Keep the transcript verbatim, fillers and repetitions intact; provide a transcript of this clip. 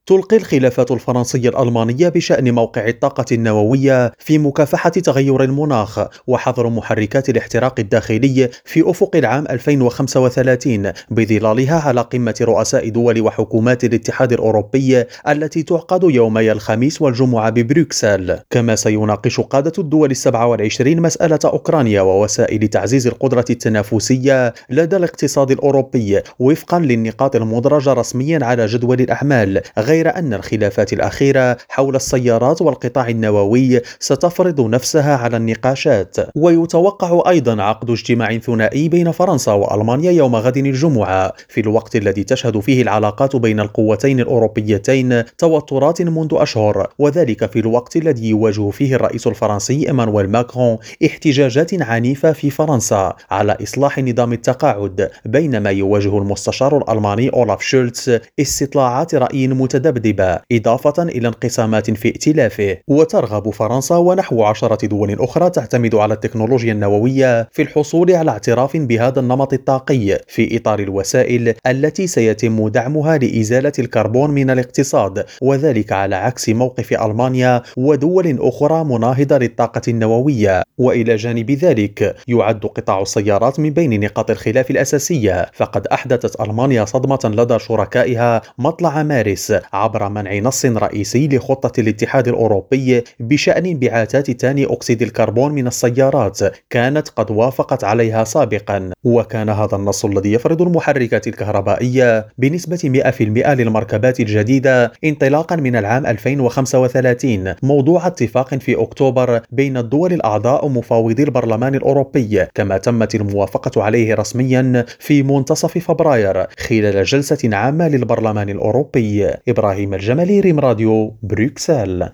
تلقي الخلافات الفرنسية الألمانية بشأن موقع الطاقة النووية في مكافحة تغير المناخ وحظر محركات الاحتراق الداخلي في أفق العام ألفين وخمسة وثلاثين بظلالها على قمة رؤساء دول وحكومات الاتحاد الأوروبي التي تعقد يومي الخميس والجمعة ببروكسل. كما سيناقش قادة الدول السبع والعشرين مسألة أوكرانيا ووسائل تعزيز القدرة التنافسية لدى الاقتصاد الأوروبي وفقا للنقاط المدرجة رسميا على جدول الأعمال، غير أن الخلافات الأخيرة حول السيارات والقطاع النووي ستفرض نفسها على النقاشات. ويتوقع أيضا عقد اجتماع ثنائي بين فرنسا وألمانيا يوم غد الجمعة، في الوقت الذي تشهد فيه العلاقات بين القوتين الأوروبيتين توترات منذ أشهر، وذلك في الوقت الذي يواجه فيه الرئيس الفرنسي إيمانويل ماكرون احتجاجات عنيفة في فرنسا على إصلاح نظام التقاعد، بينما يواجه المستشار الألماني أولاف شولتز استطلاعات رأي متذبذبة إضافة إلى انقسامات في ائتلافه. وترغب فرنسا ونحو عشرة دول أخرى تعتمد على التكنولوجيا النووية في الحصول على اعتراف بهذا النمط الطاقي في إطار الوسائل التي سيتم دعمها لإزالة الكربون من الاقتصاد، وذلك على عكس موقف ألمانيا ودول أخرى مناهضة للطاقة النووية. وإلى جانب ذلك يعد قطاع السيارات من بين نقاط الخلاف الأساسية، فقد أحدثت ألمانيا صدمة لدى شركائها مطلع مارس عبر منع نص رئيسي لخطة الاتحاد الأوروبي بشأن انبعاثات ثاني أكسيد الكربون من السيارات كانت قد وافقت عليها سابقا. وكان هذا النص الذي يفرض المحركات الكهربائية بنسبة مئة بالمئة للمركبات الجديدة انطلاقا من العام ألفين وخمسة وثلاثين موضوع اتفاق في أكتوبر بين الدول الأعضاء ومفاوضي البرلمان الأوروبي، كما تمت الموافقة عليه رسميا في منتصف فبراير خلال جلسة عامة للبرلمان الأوروبي. إبراهيم الجمالي، ريم راديو، بروكسل.